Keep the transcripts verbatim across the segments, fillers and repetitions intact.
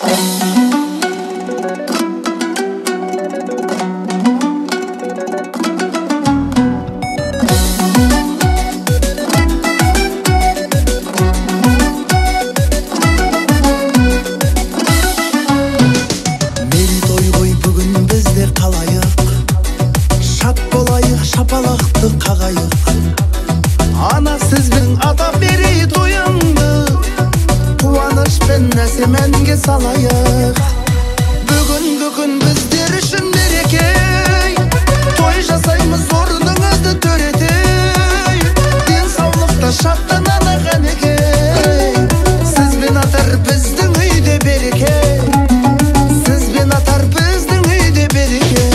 Шапалақты қағайық, ана сізбен атап берей тойыңды, қуанышпен әсемәнге салайық. Бүгінгі күн біздер үшін мереке, той жасаймыз орныңызды төретей, денсаулықта шаттананы қанеке, сізбен атар біздің үйде береке, сізбен атар біздің үйде береке.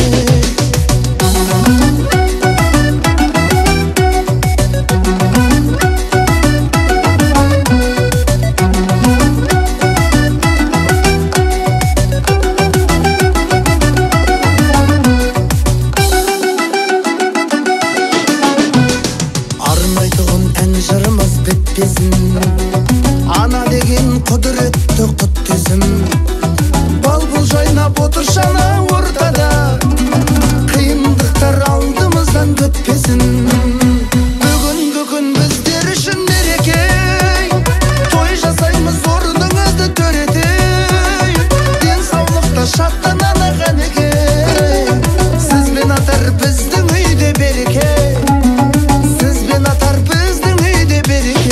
Жырымыз бітпесін, ана деген құдіретті құттесін. Балбұл жайнап отыр шана ортада, қиындықтар алдымыздан өтпесін. Бүгінгі күн біздер үшін мереке, той жасаймыз орныңызды төретей, денсаулықта шаттананы қанеке, сізбен атар біздің үйде береке, сізбен атар біздің үйде береке.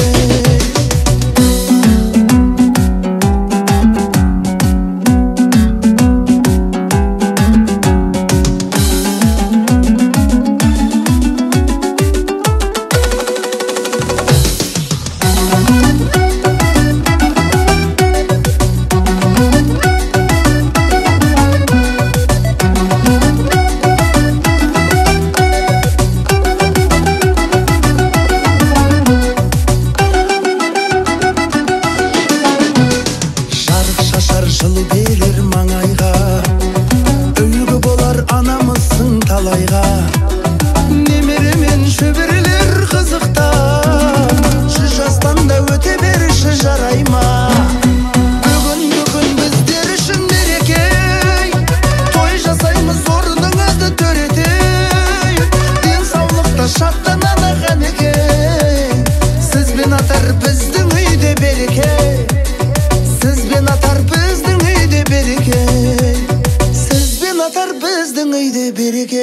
Жылу берер маңайға, үлгі болар анамыздың талайға. Немере мен шөберелер қызықта, жүз жастан да өте беріші жарай ма? Бүгінгі күн біздер үшін мереке, той жасаймыз орныңызды төретей, денсаулықта шаттананы қанеке, сізбен атар біздің үйде береке, сізбен атар біздің үйде береке, сізбен атар біздің үйде береке.